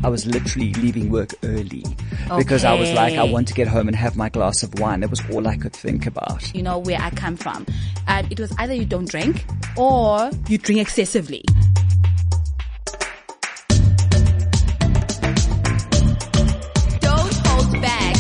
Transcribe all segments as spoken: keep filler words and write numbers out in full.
I was literally leaving work early Okay. because I was like, I want to get home and have my glass of wine. That was all I could think about. You know where I come from. Um, it was either you don't drink or you drink excessively. Don't hold back.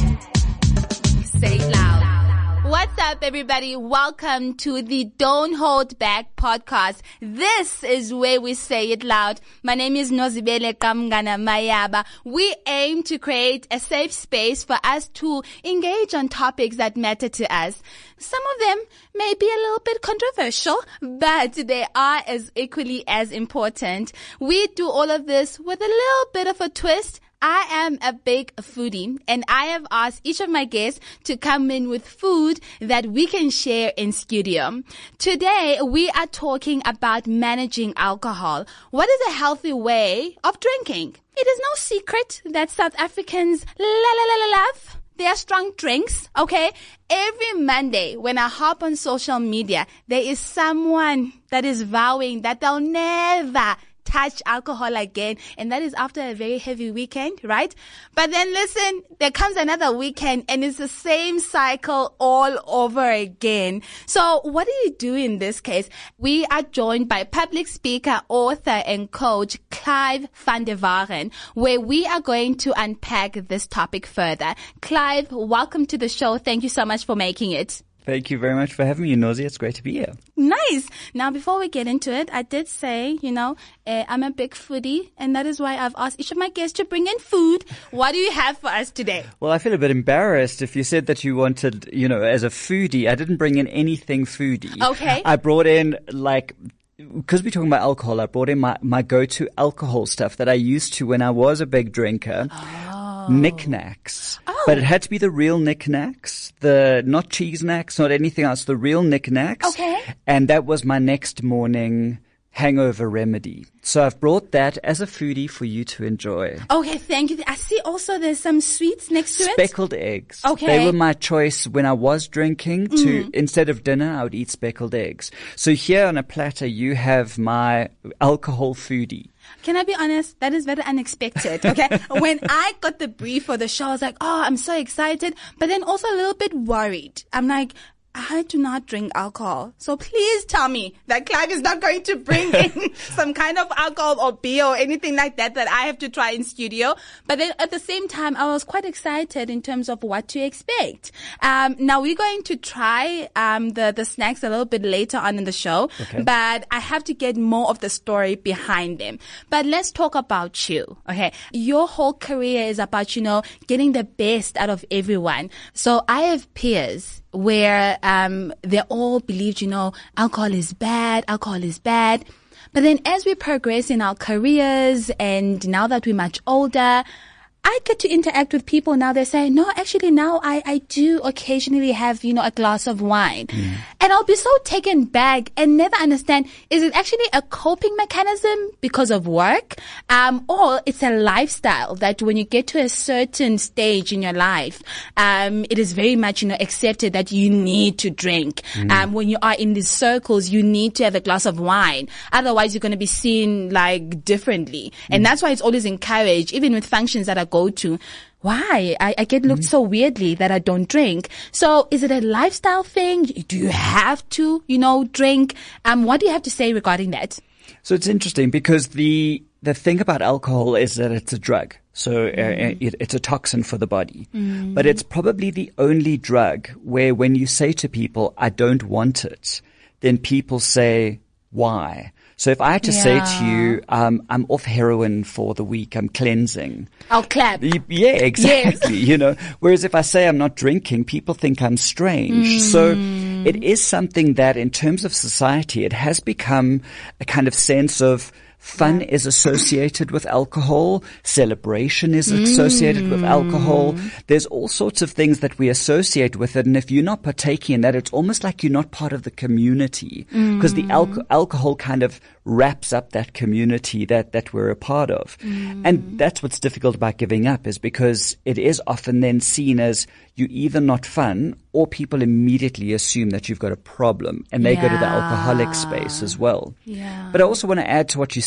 Say it loud. What's up, everybody? Welcome to the Don't Hold Back podcast. This is where we say it loud. My name is Nozibele Kamgana Mayaba. We aim to create a safe space for us to engage on topics that matter to us. Some of them may be a little bit controversial, but they are as equally as important. We do all of this with a little bit of a twist. I am a big foodie, and I have asked each of my guests to come in with food that we can share in studio. Today, we are talking about managing alcohol. What is a healthy way of drinking? It is no secret that South Africans la la la la love their strong drinks, okay? Every Monday when I hop on social media, there is someone that is vowing that they'll never touch alcohol again, and that is after a very heavy weekend, right? But then listen, there comes another weekend and it's the same cycle all over again. So what do you do in this case? We are joined by public speaker, author and coach Clive van der Waren, where we are going to unpack this topic further. Clive, welcome to the show. Thank you so much for making it. Thank you very much for having me, Nozi. It's great to be here. Nice. Now, before we get into it, I did say, you know, uh, I'm a big foodie, and that is why I've asked each of my guests to bring in food. What do you have for us today? Well, I feel a bit embarrassed if you said that you wanted, you know, as a foodie. I didn't bring in anything foodie. Okay. I brought in like... Because we're talking about alcohol, I brought in my, my go-to alcohol stuff that I used to when I was a big drinker. Oh. Knickknacks. Oh. But it had to be the real knickknacks, the not cheese knacks, not anything else, the real knickknacks. Okay. And that was my next morning hangover remedy. So I've brought that as a foodie for you to enjoy. Okay, thank you. I see also there's some sweets next to it. Speckled eggs. Okay. They were my choice when I was drinking to, mm. instead of dinner, I would eat speckled eggs. So here on a platter, you have my alcohol foodie. Can I be honest? That is very unexpected, okay? When I got the brief for the show, I was like, oh, I'm so excited, but then also a little bit worried. I'm like, I do not drink alcohol. So please tell me that Clive is not going to bring in some kind of alcohol or beer or anything like that that I have to try in studio. But then at the same time, I was quite excited in terms of what to expect. Um, now we're going to try, um, the, the snacks a little bit later on in the show. Okay. But I have to get more of the story behind them. But let's talk about you. Okay. Your whole career is about, you know, getting the best out of everyone. So I have peers where um they all believed, you know, alcohol is bad, alcohol is bad. But then as we progress in our careers and now that we're much older, I get to interact with people now. They say, no, actually now I, I do occasionally have, you know, a glass of wine. Mm. And I'll be so taken back and never understand, is it actually a coping mechanism because of work? Um, or it's a lifestyle that when you get to a certain stage in your life, um, it is very much, you know, accepted that you need to drink. Mm. Um, when you are in these circles, you need to have a glass of wine. Otherwise, you're going to be seen like differently. Mm. And that's why it's always encouraged, even with functions that are go to. Why? I, I get looked mm. so weirdly that I don't drink. So is it a lifestyle thing? Do you have to, you know, drink? Um, what do you have to say regarding that? So it's interesting because the, the thing about alcohol is that it's a drug. So mm. uh, it, it's a toxin for the body. Mm. But it's probably the only drug where when you say to people, I don't want it, then people say, why? So if I had to yeah. say to you, um, I'm off heroin for the week, I'm cleansing. I'll clap. Yeah, exactly. Yes. You know, whereas if I say I'm not drinking, people think I'm strange. Mm. So it is something that in terms of society, it has become a kind of sense of fun yeah. is associated with alcohol. Celebration is associated mm. with alcohol. There's all sorts of things that we associate with it. And if you're not partaking in that, it's almost like you're not part of the community because mm. the al- alcohol kind of wraps up that community that, that we're a part of. Mm. And that's what's difficult about giving up is because it is often then seen as you either not fun or people immediately assume that you've got a problem and they yeah. go to the alcoholic space as well. Yeah. But I also want to add to what you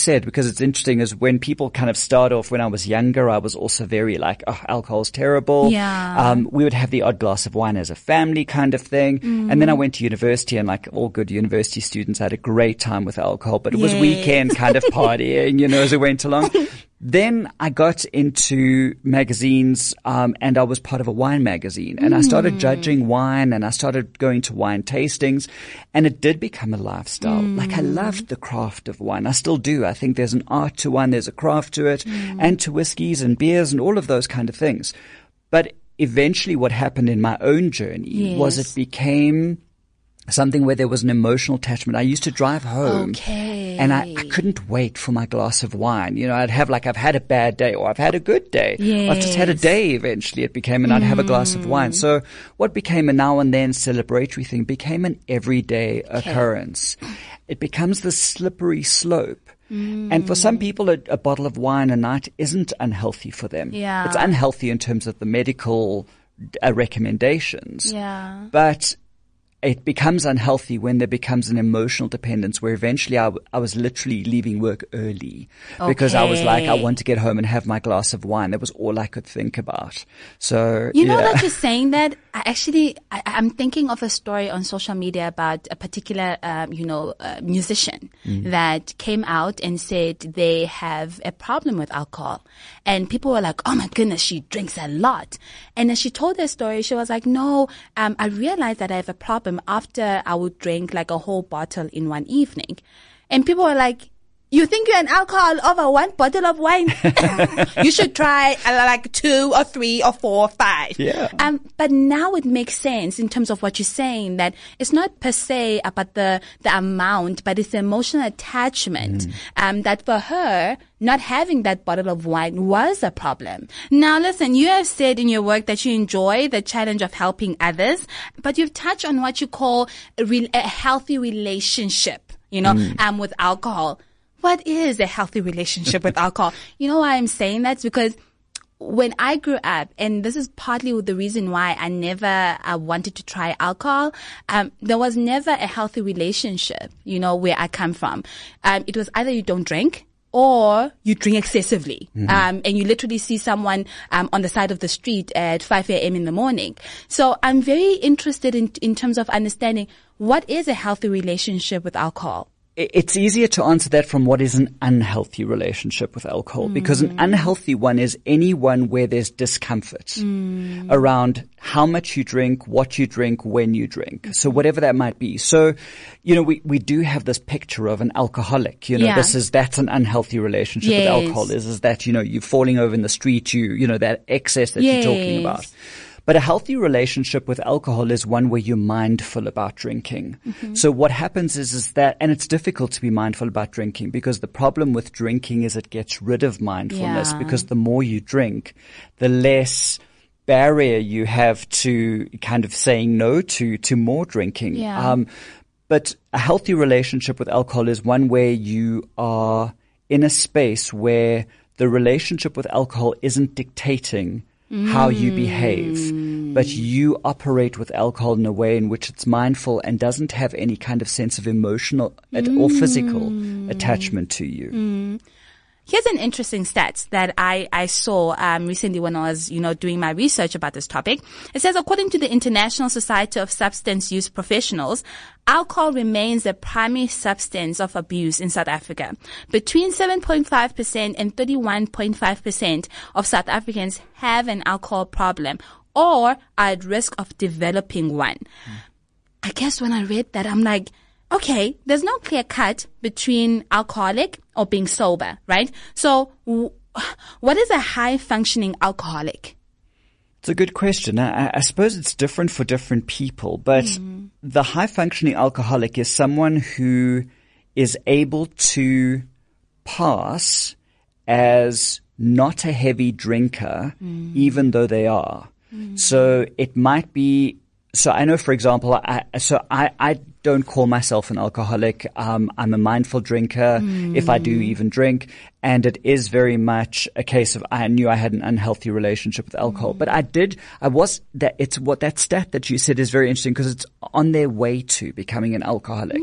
said, because it's interesting, is when people kind of start off, when I was younger, I was also very like, oh, alcohol's terrible. Yeah. Um, we would have the odd glass of wine as a family kind of thing. Mm. And then I went to university, and like all good university students, I had a great time with alcohol, but it was yes. weekend kind of partying, you know, as it went along. Then I got into magazines, um, and I was part of a wine magazine, and mm. I started judging wine, and I started going to wine tastings, and it did become a lifestyle. Mm. Like I loved the craft of wine. I still do. I think there's an art to wine. There's a craft to it, mm. and to whiskeys and beers and all of those kind of things. But eventually what happened in my own journey yes. was it became something where there was an emotional attachment. I used to drive home okay. and I, I couldn't wait for my glass of wine. You know, I'd have like, I've had a bad day or I've had a good day. Yes. I've just had a day eventually it became, and I'd have a glass of wine. So what became a now and then celebratory thing became an everyday okay. occurrence. It becomes this slippery slope. Mm. And for some people, a, a bottle of wine a night isn't unhealthy for them. Yeah. It's unhealthy in terms of the medical uh, recommendations. Yeah. But it becomes unhealthy when there becomes an emotional dependence where eventually I, w- I was literally leaving work early okay. because I was like, I want to get home and have my glass of wine. That was all I could think about. So, you know yeah. that you're saying that, I actually, I, I'm thinking of a story on social media about a particular, um, you know, uh, musician mm. that came out and said they have a problem with alcohol. And people were like, oh my goodness, she drinks a lot. And as she told her story, she was like, no, um, I realized that I have a problem after I would drink like a whole bottle in one evening. And people were like, you think you're an alcohol over one bottle of wine? You should try uh, like two or three or four or five. Yeah. Um, but now it makes sense in terms of what you're saying, that it's not per se about the, the amount, but it's the emotional attachment. Mm. Um, that for her, not having that bottle of wine was a problem. Now listen, you have said in your work that you enjoy the challenge of helping others, but you've touched on what you call a, re- a healthy relationship, you know, mm. um, with alcohol. What is a healthy relationship with alcohol? You know why I'm saying that? It's because when I grew up, and this is partly the reason why I never uh, wanted to try alcohol, um, there was never a healthy relationship, you know, where I come from. Um, it was either you don't drink or you drink excessively. Mm-hmm. Um, and you literally see someone um, on the side of the street at five a.m. in the morning. So I'm very interested in, in terms of understanding what is a healthy relationship with alcohol. It's easier to answer that from what is an unhealthy relationship with alcohol, mm. because an unhealthy one is any one where there's discomfort mm. around how much you drink, what you drink, when you drink. So whatever that might be. So, you know, we, we do have this picture of an alcoholic, you know, yeah. this is, that's an unhealthy relationship yes. with alcohol is, is that, you know, you're falling over in the street, you, you know, that excess that yes. you're talking about. But a healthy relationship with alcohol is one where you're mindful about drinking. Mm-hmm. So what happens is, is that, and it's difficult to be mindful about drinking because the problem with drinking is it gets rid of mindfulness yeah. because the more you drink, the less barrier you have to kind of saying no to, to more drinking. Yeah. Um, but a healthy relationship with alcohol is one where you are in a space where the relationship with alcohol isn't dictating Mm. how you behave, but you operate with alcohol in a way in which it's mindful and doesn't have any kind of sense of emotional mm. or physical attachment to you. Mm. Here's an interesting stat that I, I saw um, recently when I was, you know, doing my research about this topic. It says, according to the International Society of Substance Use Professionals, alcohol remains the primary substance of abuse in South Africa. Between seven point five percent and thirty-one point five percent of South Africans have an alcohol problem or are at risk of developing one. Mm. I guess when I read that, I'm like, okay, there's no clear cut between alcoholic or being sober, right? So w- what is a high functioning alcoholic? It's a good question. I, I suppose it's different for different people, but mm. the high functioning alcoholic is someone who is able to pass as not a heavy drinker, mm. even though they are. Mm. So it might be, so I know, for example, I, so I, I don't call myself an alcoholic. Um, I'm a mindful drinker, mm. if I do even drink. And it is very much a case of I knew I had an unhealthy relationship with alcohol. Mm. But I did, I was, that it's what that stat that you said is very interesting because it's on their way to becoming an alcoholic. Mm.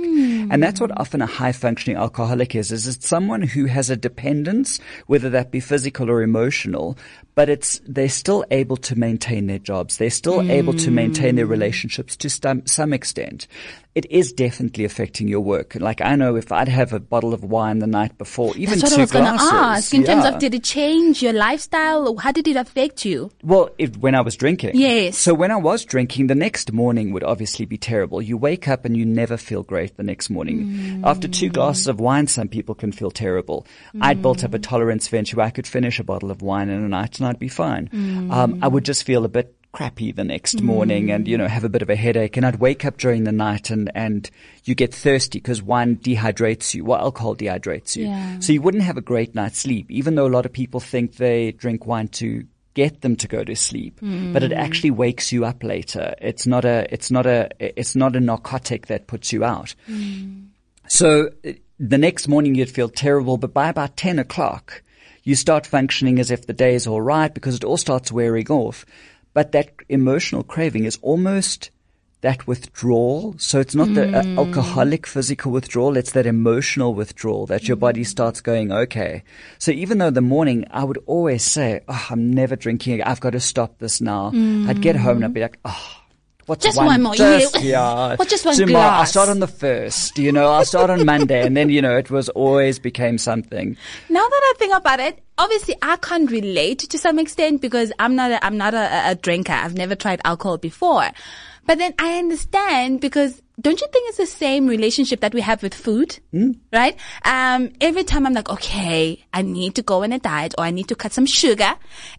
Mm. And that's what often a high functioning alcoholic is, is it's someone who has a dependence, whether that be physical or emotional, but it's, they're still able to maintain their jobs. They're still mm. able to maintain their relationships to some, some extent. It is definitely affecting your work. Like I know if I'd have a bottle of wine the night before, even That's what two I was going to glasses, ask. In yeah. terms of, did it change your lifestyle? Or how did it affect you? Well, it, when I was drinking. Yes. So when I was drinking, the next morning would obviously be terrible. You wake up and you never feel great the next morning. Mm. After two glasses of wine, some people can feel terrible. Mm. I'd built up a tolerance eventually where I could finish a bottle of wine in a night and I'd be fine. Mm. Um, I would just feel a bit crappy the next morning mm. and, you know, have a bit of a headache. And I'd wake up during the night and, and you get thirsty because wine dehydrates you. Well, alcohol dehydrates you. Yeah. So you wouldn't have a great night's sleep, even though a lot of people think they drink wine to get them to go to sleep, mm. but it actually wakes you up later. It's not a, it's not a, it's not a narcotic that puts you out. Mm. So the next morning you'd feel terrible, but by about ten o'clock, you start functioning as if the day is all right because it all starts wearing off. But that emotional craving is almost that withdrawal. So it's not mm. the uh, alcoholic physical withdrawal. It's that emotional withdrawal that your mm. body starts going, okay. So even though in the morning I would always say, oh, I'm never drinking. I've got to stop this now. Mm. I'd get home and I'd be like, oh, what's just one, one more. Just, yeah. What, just one Tomorrow, glass? I'll start on the first, you know, I'll start on Monday. And then, you know, it was always became something. Now that I think about it, obviously I can't relate to some extent because I'm not a, I'm not a, a drinker. I've never tried alcohol before. But then I understand because don't you think it's the same relationship that we have with food? Mm. Right? Um, every time I'm like, okay, I need to go on a diet or I need to cut some sugar.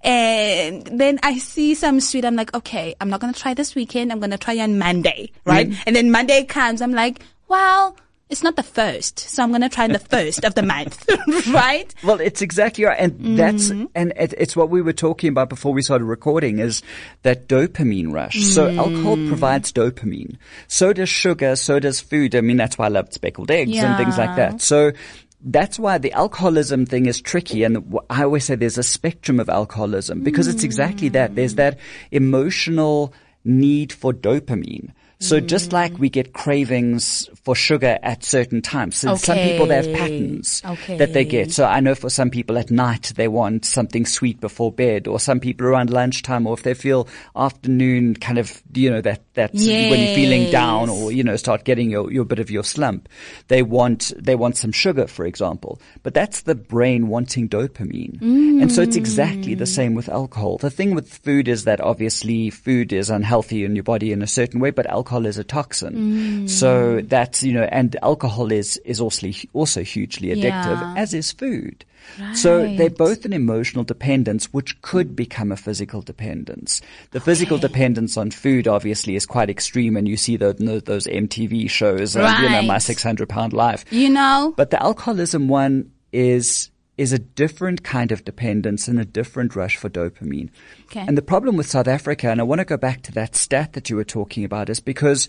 And then I see some sweet. I'm like, okay, I'm not going to try this weekend. I'm going to try on Monday. Right? Mm. And then Monday comes. I'm like, well, it's not the first, so I'm going to try the first of the month, right? Well, it's exactly right. And mm-hmm. that's, and it, it's what we were talking about before we started recording is that dopamine rush. Mm. So alcohol provides dopamine. So does sugar, so does food. I mean, that's why I loved speckled eggs yeah. and things like that. So that's why the alcoholism thing is tricky. And I always say there's a spectrum of alcoholism because mm. it's exactly that. There's that emotional need for dopamine. So just like we get cravings for sugar at certain times. So okay. some people, they have patterns okay. that they get. So I know for some people at night, they want something sweet before bed, or some people around lunchtime, or if they feel afternoon kind of, you know, that, that's yes. when you're feeling down or, you know, start getting your, your bit of your slump. They want, they want some sugar, for example. But that's the brain wanting dopamine. Mm. And so it's exactly the same with alcohol. The thing with food is that obviously food is unhealthy in your body in a certain way, but alcohol is a toxin. Mm. So that's, you know, and alcohol is, is also, also hugely addictive, yeah. as is food. Right. So they're both an emotional dependence, which could become a physical dependence. The okay. physical dependence on food obviously is quite extreme, and you see those, those M T V shows, right. and, you know, My six hundred pound Life. You know? But the alcoholism one is, is a different kind of dependence and a different rush for dopamine. Okay. And the problem with South Africa, and I want to go back to that stat that you were talking about, is because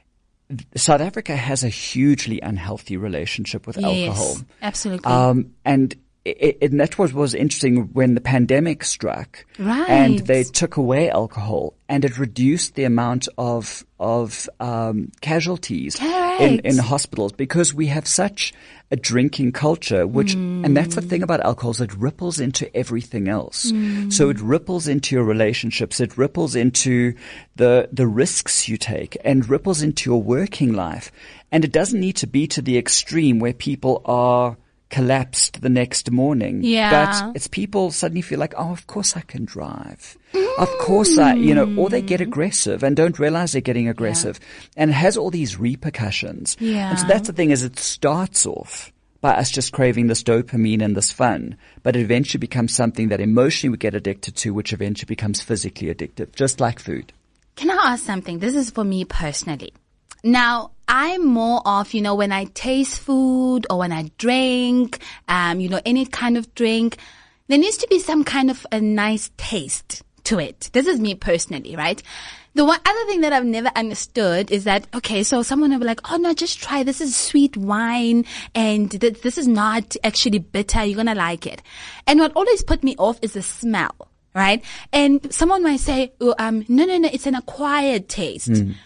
South Africa has a hugely unhealthy relationship with yes, alcohol. Absolutely. Um, and It, it, and that was, was interesting when the pandemic struck, right. and they took away alcohol, and it reduced the amount of of um, casualties in, in hospitals because we have such a drinking culture. Which, mm. and that's the thing about alcohol, is it ripples into everything else. Mm. So it ripples into your relationships, it ripples into the the risks you take, and ripples into your working life. And it doesn't need to be to the extreme where people are collapsed the next morning. Yeah. But it's people suddenly feel like, oh, of course I can drive. Mm. Of course I, you know, or they get aggressive and don't realize they're getting aggressive. Yeah. And it has all these repercussions. Yeah. And so that's the thing, is it starts off by us just craving this dopamine and this fun, but it eventually becomes something that emotionally we get addicted to, which eventually becomes physically addictive, just like food. Can I ask something? This is for me personally. Now, I'm more of, you know, when I taste food or when I drink, um, you know, any kind of drink, there needs to be some kind of a nice taste to it. This is me personally, right? The one other thing that I've never understood is that, okay, so someone will be like, oh no, just try, this is sweet wine and th- this is not actually bitter, you're gonna like it. And what always put me off is the smell, right? And someone might say, oh, um, no, no, no, it's an acquired taste. Mm.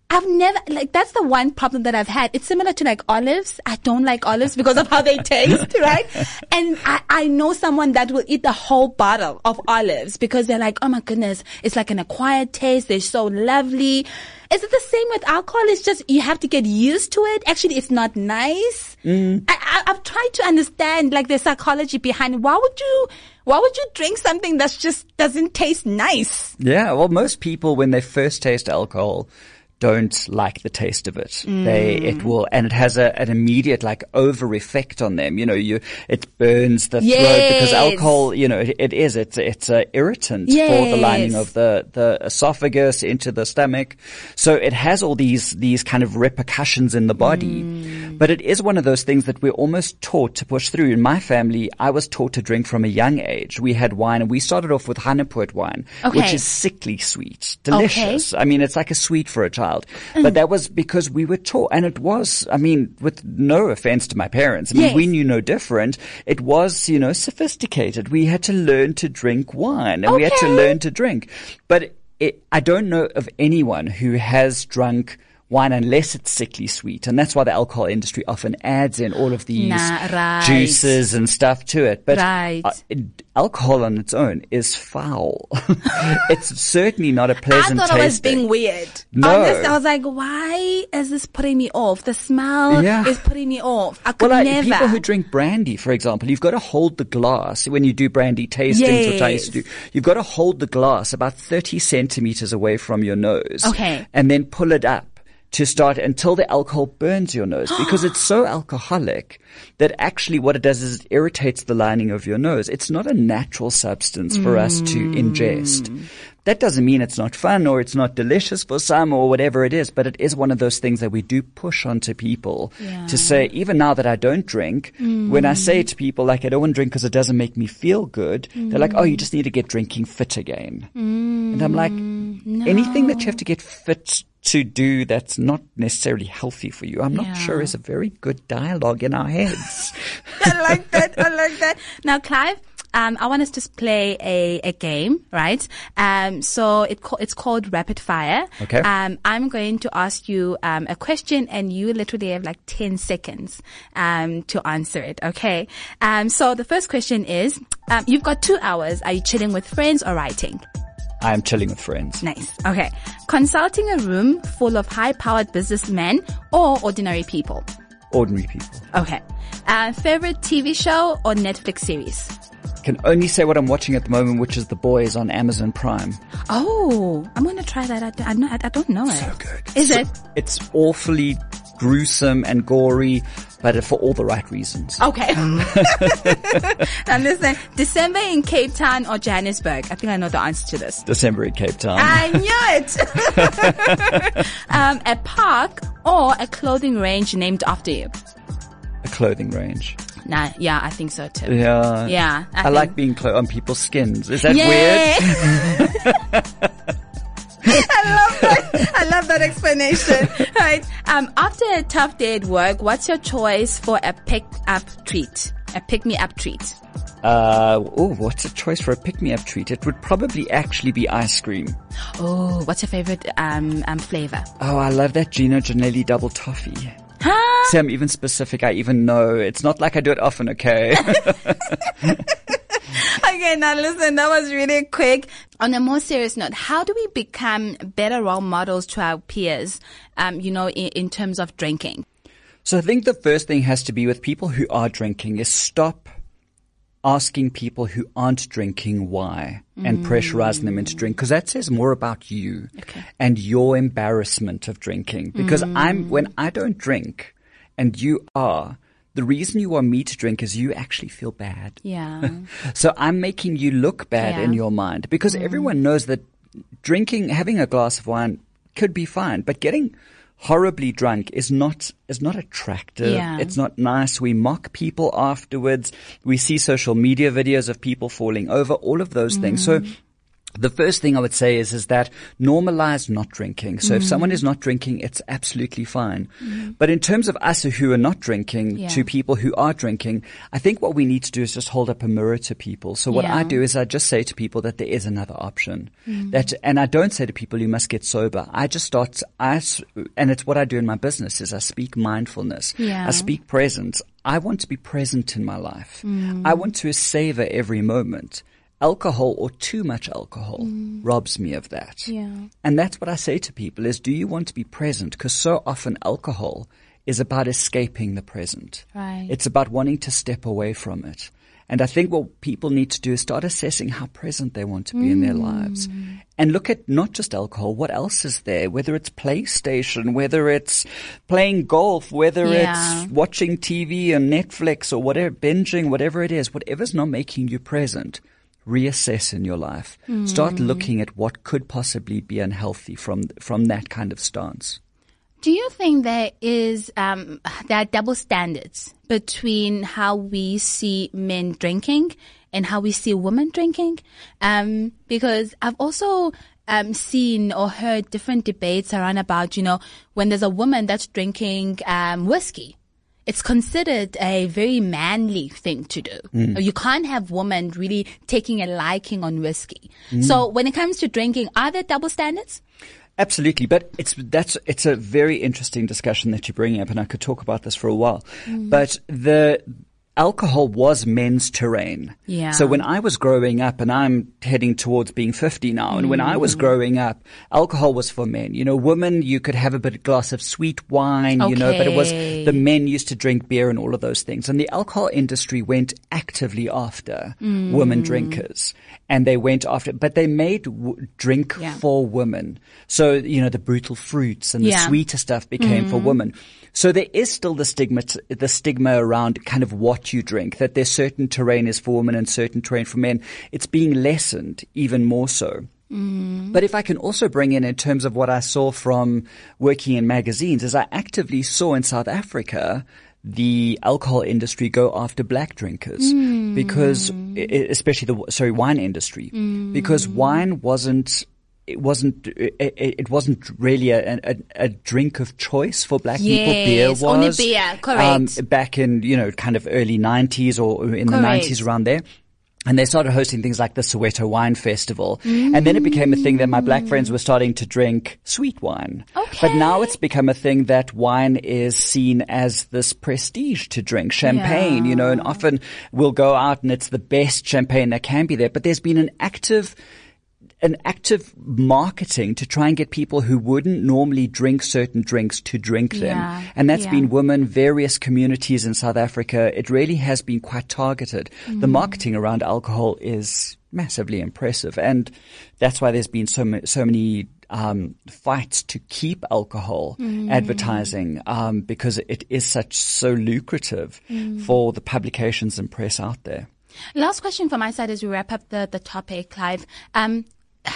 I've never, like, that's the one problem that I've had. It's similar to like olives. I don't like olives because of how they taste, right? And I, I know someone that will eat the whole bottle of olives because they're like, oh my goodness, it's like an acquired taste. They're so lovely. Is it the same with alcohol? It's just, you have to get used to it. Actually, it's not nice. Mm. I, I, I've tried to understand like the psychology behind it. Why would you, why would you drink something that just doesn't taste nice? Yeah. Well, most people, when they first taste alcohol, don't like the taste of it. Mm. They, it will, and it has a, an immediate like over effect on them. You know, you, it burns the yes. throat because alcohol, you know, it, it is, it's, it's a irritant yes. for the lining of the, the esophagus into the stomach. So it has all these, these kind of repercussions in the body. Mm. But it is one of those things that we're almost taught to push through. In my family, I was taught to drink from a young age. We had wine and we started off with Hanepoort wine, okay. which is sickly sweet, delicious. Okay. I mean, it's like a sweet for a child. Mm. But that was because we were taught, and it was, I mean, with no offense to my parents, I mean, yes. we knew no different. It was, you know, sophisticated. We had to learn to drink wine, and okay. we had to learn to drink. But it, I don't know of anyone who has drunk wine unless it's sickly sweet. And that's why the alcohol industry often adds in all of these nah, right. juices and stuff to it. But right. uh, it, alcohol on its own is foul. It's certainly not a pleasant tasting. I thought I was being weird. No. Honestly, I was like, why is this putting me off? The smell yeah. is putting me off. I could well, like, never. People who drink brandy, for example, you've got to hold the glass when you do brandy tastings, yes. which I used to do. You've got to hold the glass about thirty centimeters away from your nose. Okay. And then pull it up to start until the alcohol burns your nose because it's so alcoholic that actually what it does is it irritates the lining of your nose. It's not a natural substance for mm. us to ingest. That doesn't mean it's not fun or it's not delicious for some or whatever it is, but it is one of those things that we do push onto people yeah. to say, even now that I don't drink, mm. when I say to people like, I don't want to drink because it doesn't make me feel good, mm. they're like, oh, you just need to get drinking fit again. Mm. And I'm like, no. anything that you have to get fit to do that's not necessarily healthy for you, I'm not yeah. sure is a very good dialogue in our heads. I like that. I like that. Now, Clive, um, I want us to play a, a game, right? Um, so it co- it's called Rapid Fire. Okay. Um, I'm going to ask you um, a question, and you literally have like ten seconds um, to answer it. Okay. Um, so the first question is: um, you've got two hours. Are you chilling with friends or writing? I am chilling with friends. Nice. Okay. Consulting a room full of high-powered businessmen or ordinary people? Ordinary people. Okay. Uh, favorite T V show or Netflix series? Can only say what I'm watching at the moment, which is The Boys on Amazon Prime. Oh, I'm going to try that. I don't, I'm not, I don't know it. So good. Is so, it? It's awfully gruesome and gory, but for all the right reasons. Okay. Now listen, December in Cape Town or Johannesburg? I think I know the answer to this. December in Cape Town. I knew it. um, a park or a clothing range named after you? A clothing range. Nah, yeah, I think so too. Yeah. Yeah. I, I think... like being clo- on people's skins. Is that yeah. weird? I love that. I love that explanation. Right. Um, after a tough day at work, what's your choice for a pick-up treat? A pick-me-up treat? Uh, oh, what's a choice for a pick-me-up treat? It would probably actually be ice cream. Oh, what's your favorite um, um flavor? Oh, I love that Gino Ginelli double toffee. Huh? See, I'm even specific. I even know. It's not like I do it often, okay? Okay, now listen, that was really quick. On a more serious note, how do we become better role models to our peers, um, you know, in, in terms of drinking? So I think the first thing has to be with people who are drinking is stop asking people who aren't drinking why mm. and pressurizing them into drink, because that says more about you okay. and your embarrassment of drinking. Because mm. I'm, when I don't drink and you are, the reason you want me to drink is you actually feel bad. Yeah. So I'm making you look bad yeah. in your mind, because mm. everyone knows that drinking, having a glass of wine could be fine, but getting horribly drunk is not is not attractive. Yeah. It's not nice. We mock people afterwards. We see social media videos of people falling over, all of those mm. things. So The first thing I would say is, is that normalize not drinking. So mm. if someone is not drinking, it's absolutely fine. Mm. But in terms of us who are not drinking yeah. to people who are drinking, I think what we need to do is just hold up a mirror to people. So what yeah. I do is I just say to people that there is another option. Mm. That, and I don't say to people, you must get sober. I just start, I, and it's what I do in my business is I speak mindfulness. Yeah. I speak presence. I want to be present in my life. Mm. I want to savor every moment. Alcohol or too much alcohol mm. robs me of that. Yeah. And that's what I say to people is, do you want to be present? Because so often alcohol is about escaping the present. Right. It's about wanting to step away from it. And I think what people need to do is start assessing how present they want to be mm. in their lives. And look at not just alcohol, what else is there? Whether it's PlayStation, whether it's playing golf, whether yeah. it's watching T V and Netflix or whatever, binging, whatever it is, whatever's not making you present. Reassess in your life. Mm. Start looking at what could possibly be unhealthy from from that kind of stance. Do you think there is um, there are double standards between how we see men drinking and how we see women drinking? Um, because I've also um, seen or heard different debates around about, you know, when there's a woman that's drinking um, whiskey. It's considered a very manly thing to do. Mm. You can't have women really taking a liking on whiskey. Mm. So when it comes to drinking, are there double standards? Absolutely, but it's that's it's a very interesting discussion that you're bringing up, and I could talk about this for a while. Mm. But the alcohol was men's terrain. Yeah. So when I was growing up, and I'm heading towards being fifty now, and mm. when I was growing up, alcohol was for men. You know, women, you could have a bit of glass of sweet wine, okay. you know, but it was the men used to drink beer and all of those things. And the alcohol industry went actively after mm. women drinkers. And they went after, but they made w- drink yeah. for women. So, you know, the brutal fruits and the yeah. sweeter stuff became mm. for women. So there is still the stigma, the stigma around kind of what you drink, that there's certain terrain is for women and certain terrain for men. It's being lessened even more so. Mm. But if I can also bring in, in terms of what I saw from working in magazines, is I actively saw in South Africa the alcohol industry go after black drinkers mm. because, especially the, sorry, wine industry, mm. because wine wasn't, it wasn't, it, it wasn't really a, a, a drink of choice for black yes, people. Beer was. Only beer, correct. Um, back in, you know, kind of early nineties or in correct. the nineties around there. And they started hosting things like the Soweto Wine Festival. Mm. And then it became a thing that my black friends were starting to drink sweet wine. Okay. But now it's become a thing that wine is seen as this prestige to drink. Champagne, yeah. you know, and often we'll go out and it's the best champagne that can be there. But there's been an active an active marketing to try and get people who wouldn't normally drink certain drinks to drink them. Yeah, and that's yeah. been women, various communities in South Africa. It really has been quite targeted. Mm. The marketing around alcohol is massively impressive. And that's why there's been so, ma- so many um, fights to keep alcohol mm. advertising um, because it is such so lucrative mm. for the publications and press out there. Last question from my side as we wrap up the, the topic, Clive. Um,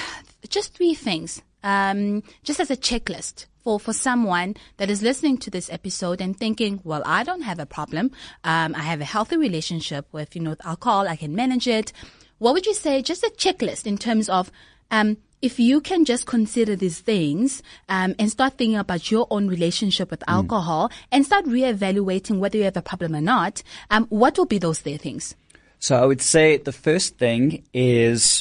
just three things, um, just as a checklist for, for someone that is listening to this episode and thinking, well, I don't have a problem. Um, I have a healthy relationship with, you know, with alcohol. I can manage it. What would you say? Just a checklist in terms of, um, if you can just consider these things, um, and start thinking about your own relationship with alcohol mm. and start reevaluating whether you have a problem or not, um, what will be those three things? So I would say the first thing is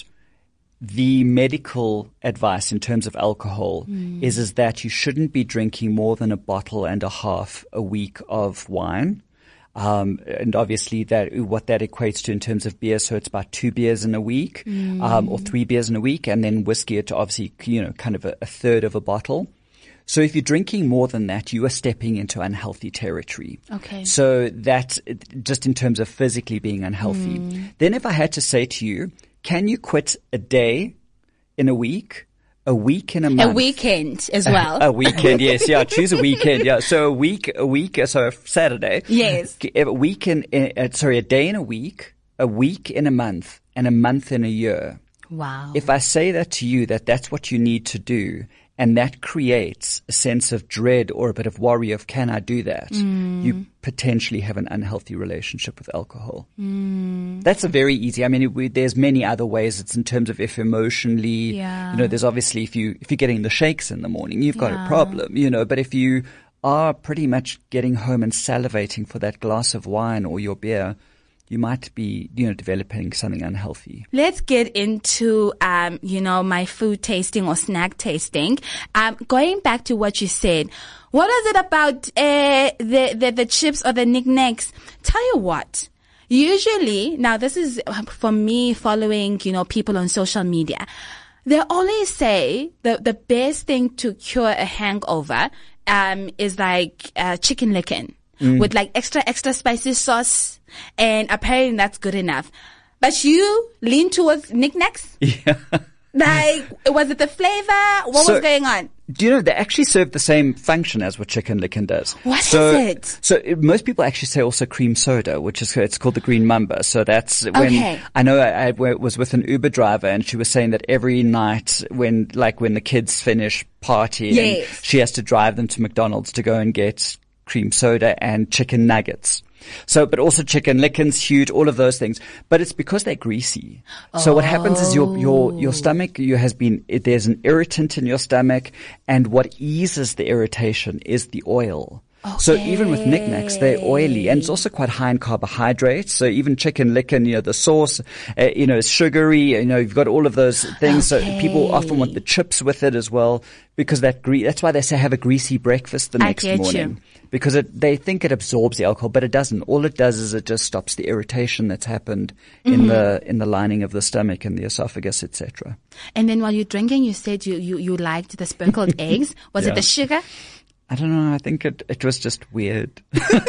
the medical advice in terms of alcohol mm. is, is that you shouldn't be drinking more than a bottle and a half a week of wine. Um, and obviously that, what that equates to in terms of beer. So it's about two beers in a week, mm. um, or three beers in a week. And then whiskey, it's obviously, you know, kind of a, a third of a bottle. So if you're drinking more than that, you are stepping into unhealthy territory. Okay. So that's just in terms of physically being unhealthy. Mm. Then if I had to say to you, can you quit a day in a week, a week in a month? A weekend as well. A, a weekend, yes. Yeah, choose a weekend. Yeah. So a week, a week, so a Saturday. Yes. A week in, uh, sorry, a day in a week, a week in a month, and a month in a year. Wow. If I say that to you, that that's what you need to do, and that creates a sense of dread or a bit of worry of, can I do that? Mm. You potentially have an unhealthy relationship with alcohol. Mm. That's a very easy, I mean, it, we, there's many other ways. It's in terms of if emotionally, Yeah. you know, there's obviously if you, if you're getting the shakes in the morning, you've got Yeah. a problem, you know, but if you are pretty much getting home and salivating for that glass of wine or your beer, you might be, you know, developing something unhealthy. Let's get into, um, you know, my food tasting or snack tasting. Um, going back to what you said, what is it about uh, the, the the chips or the knickknacks? Tell you what, usually, now this is for me following, you know, people on social media. They always say the the best thing to cure a hangover um is like uh, chicken licken. Mm. With like extra, extra spicy sauce. And apparently that's good enough. But you lean towards knickknacks? Yeah. Like, was it the flavor? What so, was going on? Do you know, they actually serve the same function as what chicken licken does. What so, is it? So it, most people actually say also cream soda, which is, it's called the green mamba. So that's when, okay. I know I, I was with an Uber driver and she was saying that every night when, like when the kids finish partying, yes. she has to drive them to McDonald's to go and get cream soda and chicken nuggets. So, but also chicken lickens, huge, all of those things. But it's because they're greasy. Oh. So what happens is your, your, your stomach, you has been, there's an irritant in your stomach, and what eases the irritation is the oil. Okay. So even with knickknacks, they're oily, and it's also quite high in carbohydrates. So even chicken licken, you know, the sauce, uh, you know, is sugary. You know, you've got all of those things. Okay. So people often want the chips with it as well, because that gre- that's why they say have a greasy breakfast the next morning. You. Because it, they think it absorbs the alcohol, but it doesn't. All it does is it just stops the irritation that's happened mm-hmm. in the in the lining of the stomach and the esophagus, et cetera. And then while you're drinking, you said you you, you liked the sprinkled eggs. Was yeah. it the sugar? I don't know. I think it, it was just weird.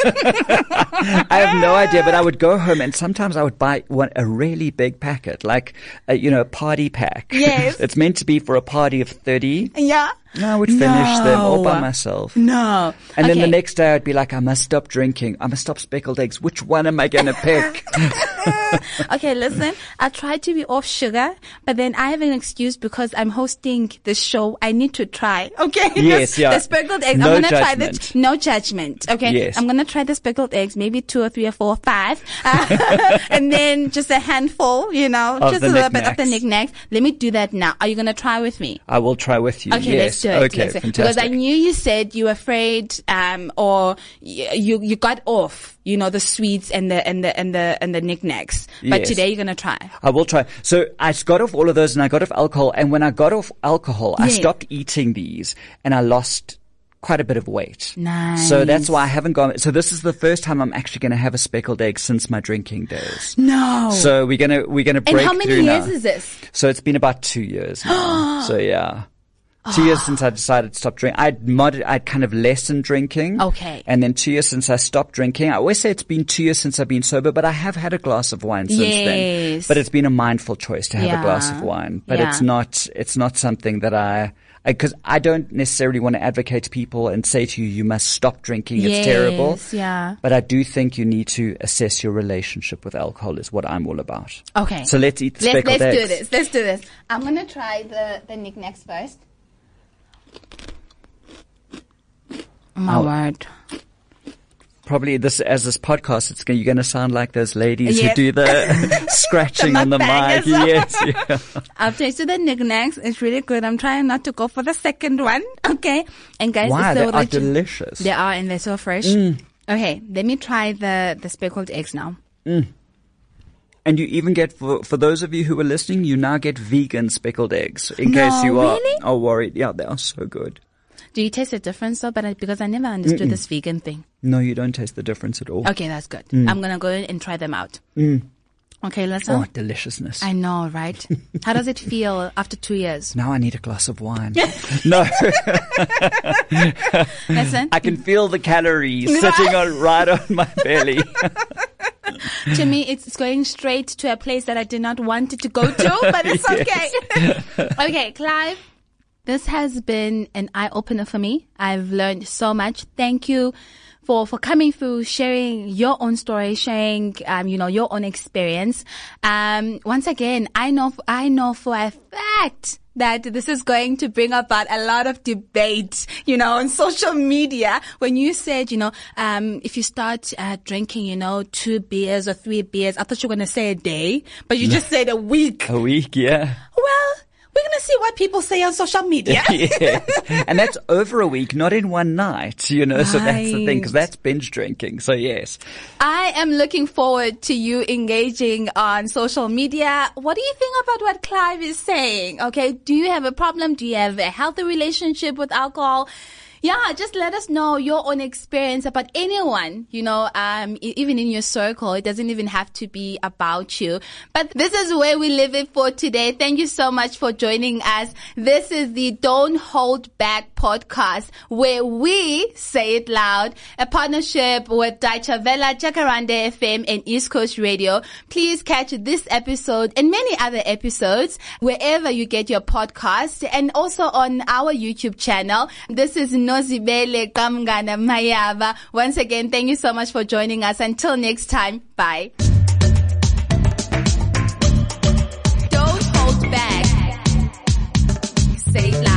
I have no idea, but I would go home and sometimes I would buy one, a really big packet, like, a, you know, a party pack. Yes. It's meant to be for a party of thirty. Yeah. I would finish no. them all by myself. No. And okay. then the next day I'd be like, I must stop drinking. I must stop speckled eggs. Which one am I going to pick? Okay, listen, I try to be off sugar, but then I have an excuse because I'm hosting this show. I need to try. Okay. Yes, yeah. The speckled eggs. No I'm going to try judgment. this. No judgment. Okay. Yes. I'm going to try the speckled eggs, maybe two or three or four or five. Uh, and then just a handful, you know, of just a little bit of the knickknacks. Let me do that now. Are you going to try with me? I will try with you. Okay, yes. let's do it. Okay, let's fantastic. Because I knew you said you were afraid, um, or you, you got off, you know, the sweets and the, and the, and the, and the knickknacks. But yes. today you're going to try. I will try. So I got off all of those and I got off alcohol. And when I got off alcohol, yeah. I stopped eating these and I lost quite a bit of weight. Nice. So that's why I haven't gone. So this is the first time I'm actually going to have a speckled egg since my drinking days. No. So we're going to, we're going to break through now. And how many years now. Is this? So it's been about two years now. So yeah. Two years since I decided to stop drinking. I'd mod- I'd kind of lessened drinking. Okay. And then two years since I stopped drinking. I always say it's been two years since I've been sober, but I have had a glass of wine since yes. then. But it's been a mindful choice to have yeah. a glass of wine. But yeah. it's not, it's not something that I, because I, I don't necessarily want to advocate to people and say to you, you must stop drinking. Yes, it's terrible. Yeah. But I do think you need to assess your relationship with alcohol is what I'm all about. Okay. So let's eat the let's, speckled let's eggs. Let's do this. Let's do this. I'm going to try the, the knickknacks first. My oh. word. Probably this, as this podcast, it's you're going to sound like those ladies yes. who do the scratching the on the mic. Yes, yeah. I've tasted the knickknacks. It's really good. I'm trying not to go for the second one. Okay. And guys, wow, it's they so are rich. delicious. They are, and they're so fresh. Mm. Okay, let me try the, the speckled eggs now. Mm. And you even get, for, for those of you who are listening, you now get vegan speckled eggs. In no, case you are, really? are worried. Yeah, they are so good. Do you taste the difference though? But I, because I never understood Mm-mm. this vegan thing. No, you don't taste the difference at all. Okay, that's good. Mm. I'm going to go in and try them out. Mm. Okay, listen. Oh, deliciousness. I know, right? How does it feel after two years? Now I need a glass of wine. No. Listen. I can feel the calories sitting on right on my belly. To me, it's going straight to a place that I did not want it to go to, but it's okay. Okay, Clive. This has been an eye-opener for me. I've learned so much. Thank you for, for coming through, sharing your own story, sharing, um, you know, your own experience. Um, once again, I know, I know for a fact that this is going to bring about a lot of debate, you know, on social media. When you said, you know, um, if you start uh, drinking, you know, two beers or three beers, I thought you were going to say a day, but you just said a week. A week, yeah. Well, we're going to see what people say on social media. Yes. And that's over a week, not in one night, you know, right. So that's the thing, because that's binge drinking. So yes. I am looking forward to you engaging on social media. What do you think about what Clive is saying? Okay. Do you have a problem? Do you have a healthy relationship with alcohol? Yeah, just let us know your own experience about anyone, you know, um, even in your circle. It doesn't even have to be about you. But this is where we leave it for today. Thank you so much for joining us. This is the Don't Hold Back podcast, where we say it loud, a partnership with Deutsche Welle, Jacaranda F M, and East Coast Radio. Please catch this episode and many other episodes wherever you get your podcast, and also on our YouTube channel. This is Nozibele Kamgana Mayaba. Once again, thank you so much for joining us. Until next time, bye. Don't hold back. Say it loud.